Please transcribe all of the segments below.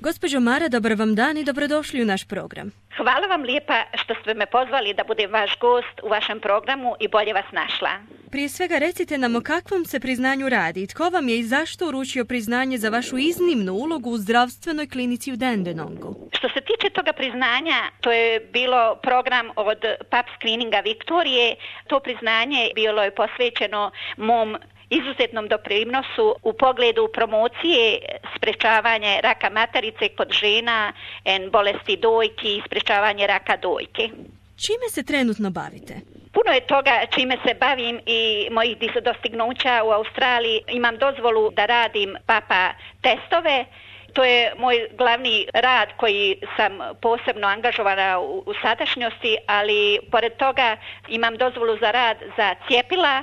Gospođo Mara, dobar vam dan i dobrodošli u naš program. Hvala vam lijepa što ste me pozvali da budem vaš gost u vašem programu i bolje vas našla. Prije svega recite nam o kakvom se priznanju radi. Tko vam je i zašto uručio priznanje za vašu iznimnu ulogu u zdravstvenoj klinici u Dandenongu? Što se tiče toga priznanja, to je bilo program od Pap Screeninga Viktorije. To priznanje bilo je posvećeno mom izuzetnom doprinosu u pogledu promocije sprečavanja raka materice kod žena, bolesti dojki i sprečavanje raka dojke. Čime se trenutno bavite? Puno je toga čime se bavim i mojih dostignuća u Australiji. Imam dozvolu da radim papa testove. To je moj glavni rad koji sam posebno angažovana u sadašnjosti, ali pored toga imam dozvolu za rad za cjepila,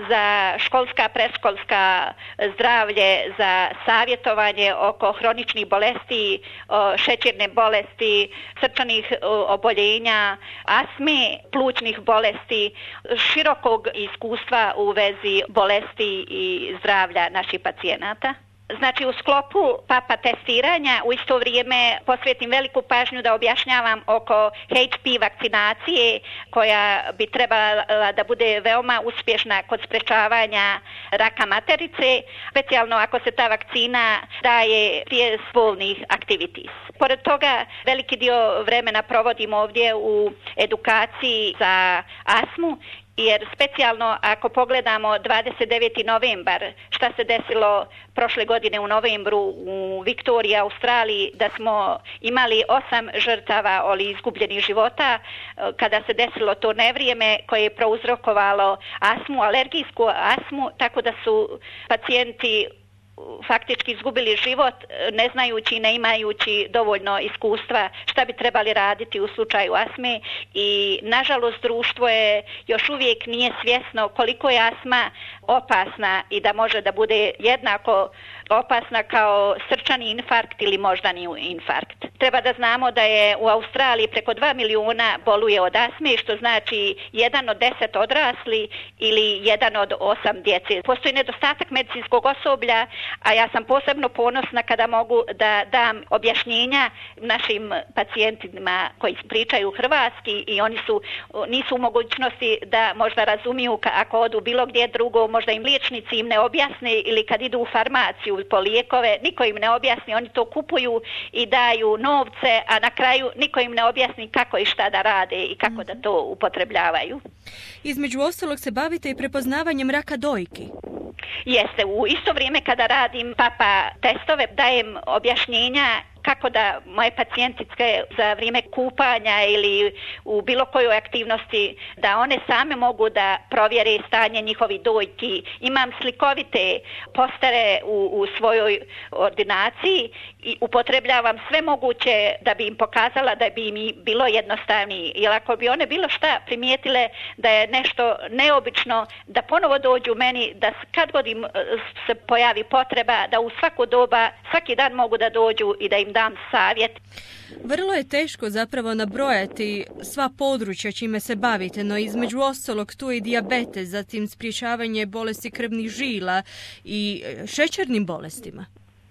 za školska, predškolska zdravlje, za savjetovanje oko hroničnih bolesti, šećerne bolesti, srčanih oboljenja, astme, plućnih bolesti, širokog iskustva u vezi bolesti i zdravlja naših pacijenata. Znači, u sklopu papa testiranja u isto vrijeme posvetim veliku pažnju da objašnjavam oko HPV vakcinacije koja bi trebala da bude veoma uspješna kod sprečavanja raka materice, specijalno ako se ta vakcina daje prije spolnih activities. Pored toga, veliki dio vremena provodim ovdje u edukaciji za astmu, jer specijalno ako pogledamo 29. novembar, šta se desilo prošle godine u novembru u Viktoriji, Australiji, da smo imali 8 žrtava ili izgubljenih života, kada se desilo to nevrijeme koje je prouzrokovalo astmu, alergijsku astmu, tako da su pacijenti faktički izgubili život ne znajući i ne imajući dovoljno iskustva šta bi trebali raditi u slučaju astme i nažalost društvo je još uvijek nije svjesno koliko je astma opasna i da može da bude jednako opasna kao srčani infarkt ili moždani infarkt. Treba da znamo da je u Australiji preko 2 milijuna boluje od astme, što znači 1 od 10 odrasli ili 1 od 8 djece. Postoji nedostatak medicinskog osoblja, a ja sam posebno ponosna kada mogu da dam objašnjenja našim pacijentima koji pričaju hrvatski i oni nisu u mogućnosti da možda razumiju ako odu bilo gdje drugo, možda im liječnici im ne objasne ili kad idu u farmaciju po lijekove, niko im ne objasni, oni to kupuju i daju novce, a na kraju niko im ne objasni kako i šta da rade i kako da to upotrebljavaju. Između ostalog se bavite i prepoznavanjem raka dojki. Jeste, u isto vrijeme kada radim papa testove dajem objašnjenja kako da moje pacijentice za vrijeme kupanja ili u bilo kojoj aktivnosti da one same mogu da provjere stanje njihovih dojki. Imam slikovite postere u svojoj ordinaciji i upotrebljavam sve moguće da bi im pokazala da bi im bilo jednostavnije. Jer ako bi one bilo šta primijetile da je nešto neobično, da ponovo dođu meni, da kad god im se pojavi potreba, da u svako doba, svaki dan mogu da dođu i da im dam savjet. Vrlo je teško zapravo nabrojati sva područja čime se bavite, no između ostalog tu je i dijabetes, zatim sprječavanje bolesti krvnih žila i šećernim bolestima.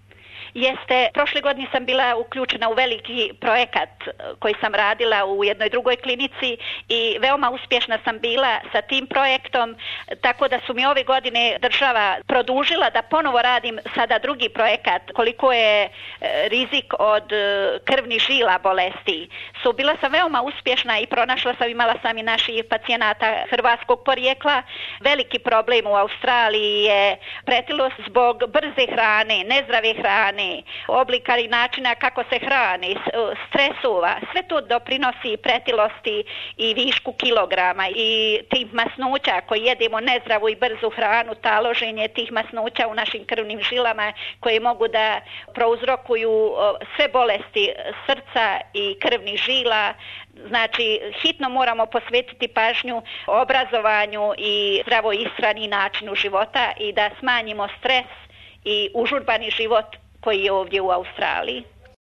Jeste, prošle godine sam bila uključena u veliki projekat koji sam radila u jednoj drugoj klinici i veoma uspješna sam bila sa tim projektom, tako da su mi ove godine država produžila da ponovo radim sada drugi projekat, koliko je rizik od krvnih žila bolesti. Bila sam veoma uspješna i pronašla sam, imala sam i naših pacijenata hrvatskog porijekla. Veliki problem u Australiji je pretilost zbog brze hrane, nezdrave hrane, oblika i načina kako se hrani, stresova, sve to doprinosi pretilosti i višku kilograma i tih masnoća koji jedemo nezdravu i brzu hranu, taloženje tih masnoća u našim krvnim žilama koje mogu da prouzrokuju sve bolesti srca i krvnih žila. Znači, hitno moramo posvetiti pažnju obrazovanju i zdravoj ishrani i načinu života i da smanjimo stres i užurbani život koji je ovdje u Australiji.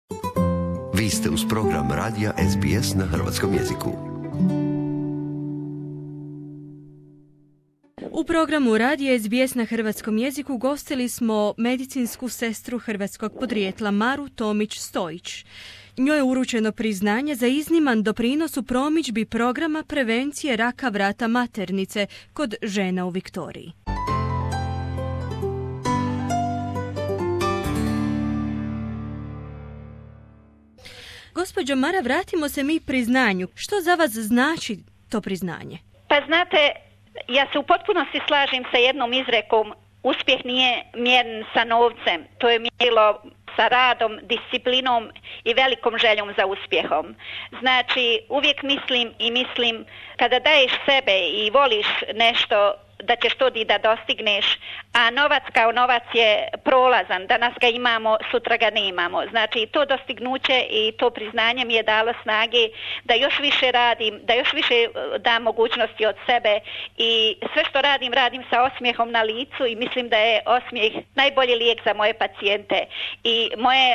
Vi ste uz program radija SBS na hrvatskom jeziku. U programu Radija SBS na hrvatskom jeziku gostili smo medicinsku sestru hrvatskog podrijetla Maru Tomić-Stojić. Njoj je uručeno priznanje za izniman doprinos u promidžbi programa prevencije raka vrata maternice kod žena u Viktoriji. Gospođo Mara, vratimo se mi priznanju. Što za vas znači to priznanje? Pa znate, ja se u potpunosti slažem sa jednom izrekom: uspjeh nije mjeren sa novcem, to je mjerilo sa radom, disciplinom i velikom željom za uspjehom. Znači, uvijek mislim kada daješ sebe i voliš nešto, da ćeš to da dostigneš, a novac kao novac je prolazan, danas ga imamo, sutra ga nemamo. Znači, to dostignuće i to priznanje mi je dalo snage da još više radim, da još više dam mogućnosti od sebe i sve što radim sa osmijehom na licu i mislim da je osmijeh najbolji lijek za moje pacijente i moje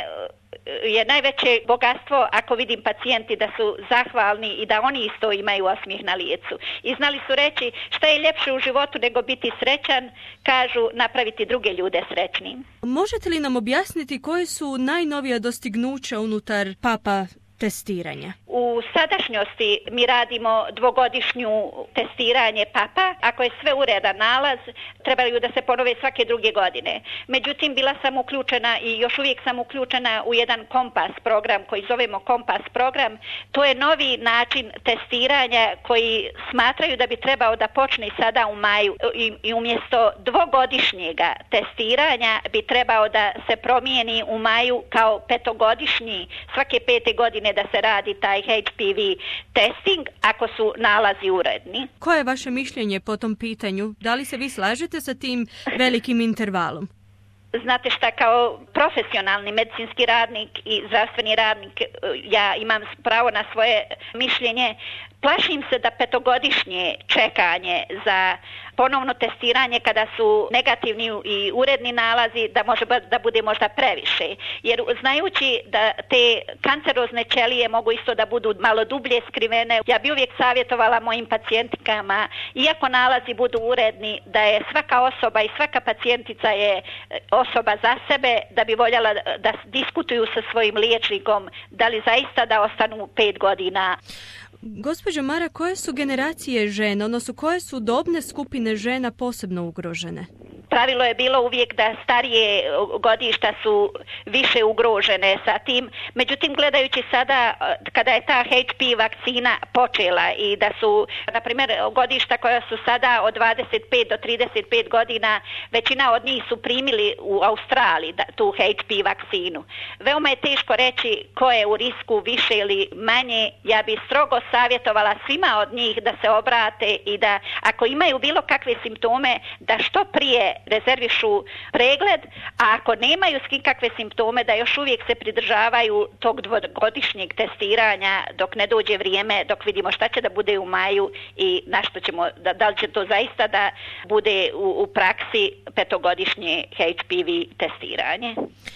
je najveće bogatstvo ako vidim pacijenti da su zahvalni i da oni isto imaju osmijeh na licu. I znali su reći šta je ljepše u životu nego biti srećan, kažu napraviti druge ljude srećnim. Možete li nam objasniti koje su najnovija dostignuća unutar PAPA testiranja? U sadašnjosti mi radimo dvogodišnju testiranje PAPA. Ako je sve uredan nalaz, trebaju da se ponove svake druge godine. Međutim, bila sam uključena i još uvijek sam uključena u jedan kompas program koji zovemo kompas program. To je novi način testiranja koji smatraju da bi trebao da počne sada u maju i umjesto dvogodišnjega testiranja bi trebao da se promijeni u maju kao petogodišnji, svake 5 godine da se radi taj HPV testing ako su nalazi uredni. Koje je vaše mišljenje po tom pitanju? Da li se vi slažete sa tim velikim intervalom? Znate šta, kao profesionalni medicinski radnik i zdravstveni radnik, ja imam pravo na svoje mišljenje. Plašim se da petogodišnje čekanje za ponovno testiranje kada su negativni i uredni nalazi da može da bude možda previše. Jer znajući da te kancerozne ćelije mogu isto da budu malo dublje skrivene, ja bi uvijek savjetovala mojim pacijentikama, iako nalazi budu uredni, da je svaka osoba i svaka pacijentica je osoba za sebe, da bi voljela da diskutuju sa svojim liječnikom da li zaista da ostanu 5 godina. Gospođo Mara, koje su generacije žena, odnosno koje su dobne skupine žena posebno ugrožene? Pravilo je bilo uvijek da starije godišta su više ugrožene sa tim. Međutim, gledajući sada kada je ta HPV vakcina počela i da su, na primjer, godišta koja su sada od 25 do 35 godina, većina od njih su primili u Australiji tu HPV vakcinu. Veoma je teško reći ko je u risku više ili manje. Ja bih strogo savjetovala svima od njih da se obrate i da ako imaju bilo kakve simptome da što prije rezervišu pregled, a ako nemaju kakve simptome da još uvijek se pridržavaju tog dvogodišnjeg testiranja dok ne dođe vrijeme, dok vidimo šta će da bude u maju i na što ćemo, da li će to zaista da bude u praksi petogodišnje HPV testiranje.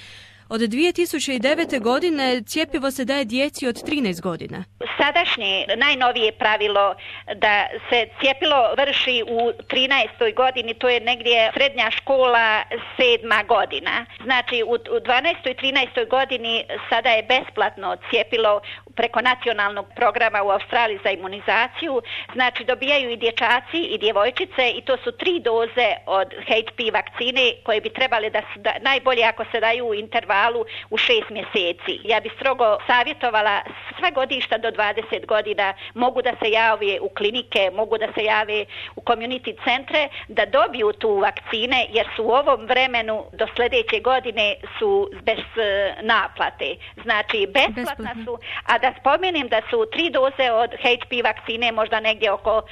Od 2009. godine cjepivo se daje djeci od 13 godina. Sadašnje najnovije pravilo da se cijepilo vrši u 13. godini, to je negdje srednja škola 7. godina. Znači u 12. i 13. godini sada je besplatno cijepilo preko nacionalnog programa u Australiji za imunizaciju. Znači dobijaju i dječaci i djevojčice i to su 3 doze od HPV vakcine koje bi trebale da su najbolje ako se daju u intervalu u 6 mjeseci. Ja bih strogo savjetovala sve godišta do 20 godina mogu da se jave u klinike, mogu da se jave u community centre da dobiju tu vakcine jer su u ovom vremenu do sljedeće godine su bez naplate. Znači besplatna su, a da spomenem da su 3 doze od HPV vakcine možda negdje oko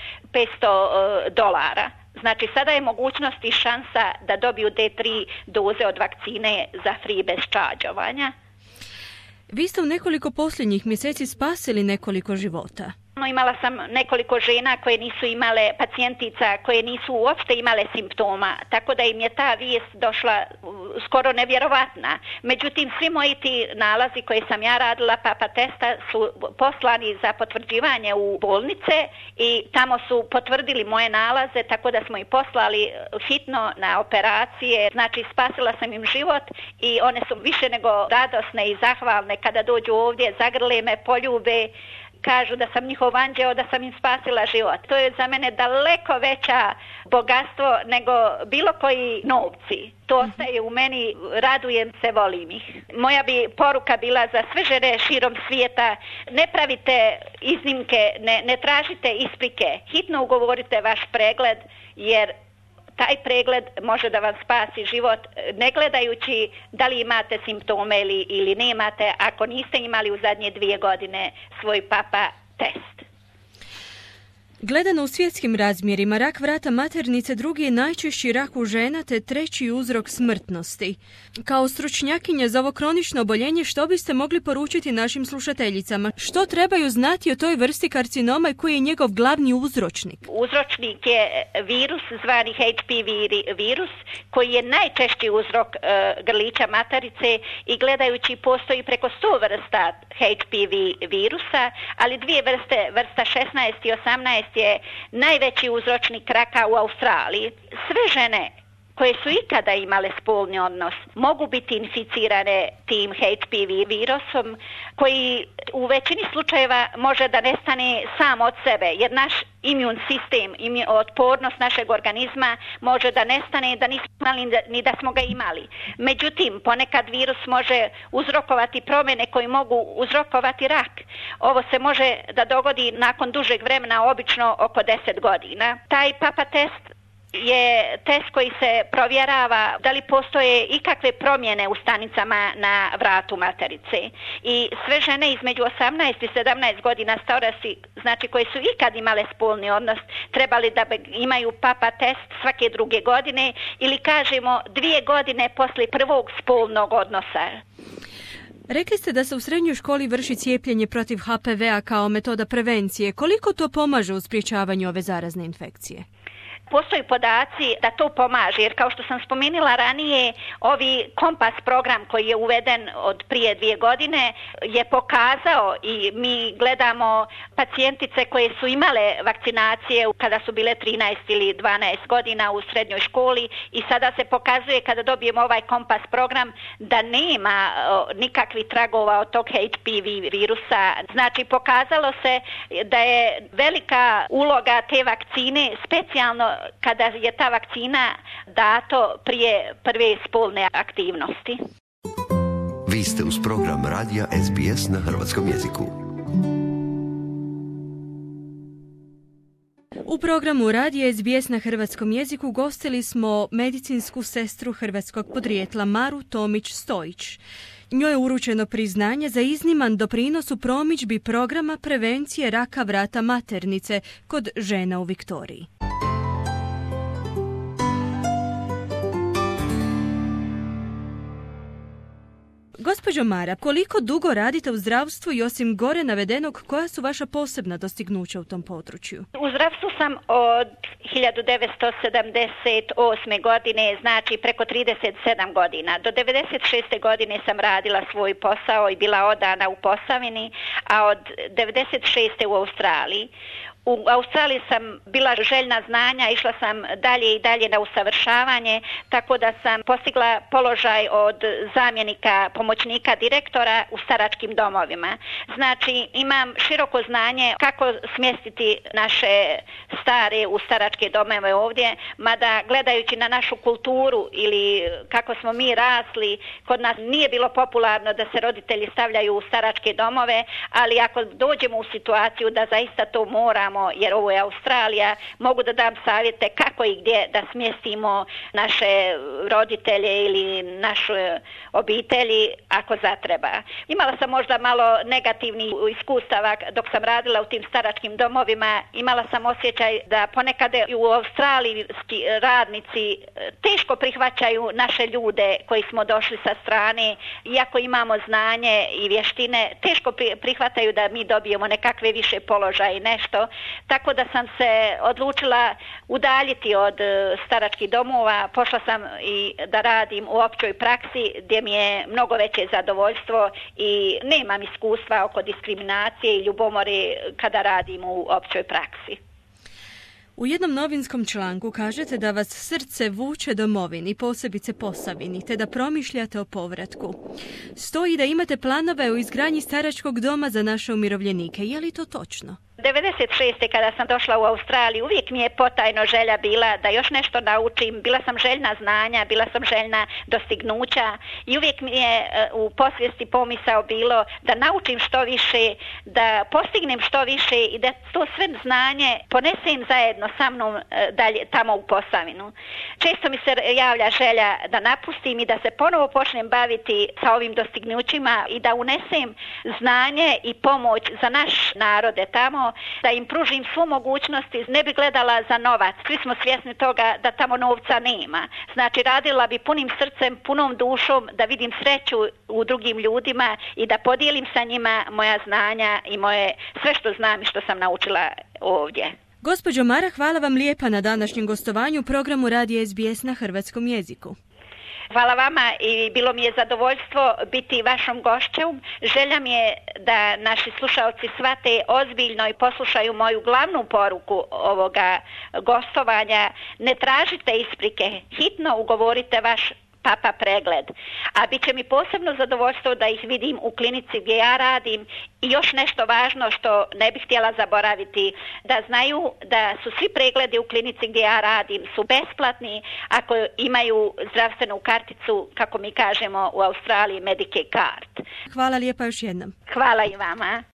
$500. Znači, sada je mogućnost i šansa da dobiju te 3 doze od vakcine za free bez čađovanja. Vi ste u nekoliko posljednjih mjeseci spasili nekoliko života. Imala sam nekoliko žena koje nisu imale, pacijentica koje nisu uopšte imale simptoma, tako da im je ta vijest došla skoro nevjerovatna. Međutim, svi moji ti nalazi koje sam ja radila, papa testa, su poslani za potvrđivanje u bolnice i tamo su potvrdili moje nalaze, tako da smo ih poslali hitno na operacije. Znači, spasila sam im život i one su više nego radosne i zahvalne kada dođu ovdje, zagrle me, poljube, kažu da sam njihov anđeo, da sam im spasila život. To je za mene daleko veća bogatstvo nego bilo koji novci. To ostaje u meni, radujem se, volim ih. Moja bi poruka bila za sve žene širom svijeta: ne pravite iznimke, ne tražite isprike, hitno ugovorite vaš pregled, jer taj pregled može da vam spasi život, ne gledajući da li imate simptome ili nemate, ako niste imali u zadnje 2 godine svoj papa test. Gledano u svjetskim razmjerima, rak vrata maternice drugi je najčešći rak u žena te treći uzrok smrtnosti. Kao stručnjakinja za ovo kronično oboljenje, što biste mogli poručiti našim slušateljicama? Što trebaju znati o toj vrsti karcinoma i koji je njegov glavni uzročnik? Uzročnik je virus zvani HPV virus, koji je najčešći uzrok grlića materice i gledajući postoji preko 100 vrsta HPV virusa, ali 2 vrste, vrsta 16 i 18, je najveći uzročnik raka u Australiji. Sve žene koje su ikada imale spolni odnos mogu biti inficirane tim HPV virusom, koji u većini slučajeva može da nestane sam od sebe, jer naš imun sistem, otpornost našeg organizma može da nestane, da nismo imali ni da smo ga imali. Međutim, ponekad virus može uzrokovati promjene koje mogu uzrokovati rak. Ovo se može da dogodi nakon dužeg vremena, obično oko 10 godina. Taj papa test je test koji se provjerava da li postoje ikakve promjene u stanicama na vratu materice. I sve žene između 18 i 17 godina starosti, znači koje su ikad imale spolni odnos, trebali da imaju papa test svake 2 godine ili kažemo 2 godine poslije prvog spolnog odnosa. Rekli ste da se u srednjoj školi vrši cijepljenje protiv HPV-a kao metoda prevencije. Koliko to pomaže u sprječavanju ove zarazne infekcije? Postoji podaci da to pomaže, jer kao što sam spomenula ranije, ovi kompas program koji je uveden od prije 2 godine je pokazao, i mi gledamo pacijentice koje su imale vakcinacije kada su bile 13 ili 12 godina u srednjoj školi, i sada se pokazuje kada dobijemo ovaj kompas program da nema nikakvih tragova od tog HPV virusa. Znači, pokazalo se da je velika uloga te vakcine, specijalno kada je ta vakcina dato prije prve spolne aktivnosti. Vi ste uz program radija SBS na hrvatskom jeziku. U programu radija SBS na hrvatskom jeziku gostili smo medicinsku sestru hrvatskog podrijetla Maru Tomić-Stojić. Njoj je uručeno priznanje za izniman doprinos u promidžbi programa prevencije raka vrata maternice kod žena u Viktoriji. Gospođo Mara, koliko dugo radite u zdravstvu i osim gore navedenog, koja su vaša posebna dostignuća u tom području? U zdravstvu sam od 1978. godine, znači preko 37 godina. Do 96. godine sam radila svoj posao i bila odana u Posavini, a od 96. u Australiji. U Australiji sam bila željna znanja, išla sam dalje i dalje na usavršavanje, tako da sam postigla položaj od zamjenika pomoćnika direktora u staračkim domovima. Znači, imam široko znanje kako smjestiti naše stare u staračke domove ovdje, mada gledajući na našu kulturu ili kako smo mi rasli, kod nas nije bilo popularno da se roditelji stavljaju u staračke domove, ali ako dođemo u situaciju da zaista to moramo, imamo, jer ovo je Australija, mogu da dam savjete kako i gdje da smjestimo naše roditelje ili naše obitelji ako zatreba. Imala sam možda malo negativnih iskustava dok sam radila u tim staračkim domovima. Imala sam osjećaj da ponekad u australijski radnici teško prihvaćaju naše ljude koji smo došli sa strane, iako imamo znanje i vještine, teško prihvataju da mi dobijemo nekakve više položaje i nešto. Tako da sam se odlučila udaljiti od staračkih domova. Pošla sam i da radim u općoj praksi gdje mi je mnogo veće zadovoljstvo i nemam iskustva oko diskriminacije i ljubomore kada radim u općoj praksi. U jednom novinskom članku kažete da vas srce vuče domovini, posebice Posavini, te da promišljate o povratku. Stoji da imate planove o izgradnji staračkog doma za naše umirovljenike. Je li to točno? 96. kada sam došla u Australiju, uvijek mi je potajno želja bila da još nešto naučim. Bila sam željna znanja, bila sam željna dostignuća i uvijek mi je u podsvijesti pomisao bilo da naučim što više, da postignem što više i da to sve znanje ponesem zajedno sa mnom dalje tamo u Posavinu. Često mi se javlja želja da napustim i da se ponovo počnem baviti sa ovim dostignućima i da unesem znanje i pomoć za naš narode tamo, da im pružim svu mogućnosti, ne bi gledala za novac. Svi smo svjesni toga da tamo novca nema. Znači radila bi punim srcem, punom dušom da vidim sreću u drugim ljudima i da podijelim sa njima moja znanja i moje sve što znam i što sam naučila ovdje. Gospođo Mara, hvala vam lijepa na današnjem gostovanju u programu Radija SBS na hrvatskom jeziku. Hvala vama i bilo mi je zadovoljstvo biti vašom gošćom. Želja mi je da naši slušalci shvate ozbiljno i poslušaju moju glavnu poruku ovoga gostovanja. Ne tražite isprike, hitno ugovorite vaš papa pregled. A bit će mi posebno zadovoljstvo da ih vidim u klinici gdje ja radim i još nešto važno što ne bih htjela zaboraviti, da znaju da su svi pregledi u klinici gdje ja radim su besplatni ako imaju zdravstvenu karticu, kako mi kažemo u Australiji, Medicare card. Hvala lijepa još jednom. Hvala i vama.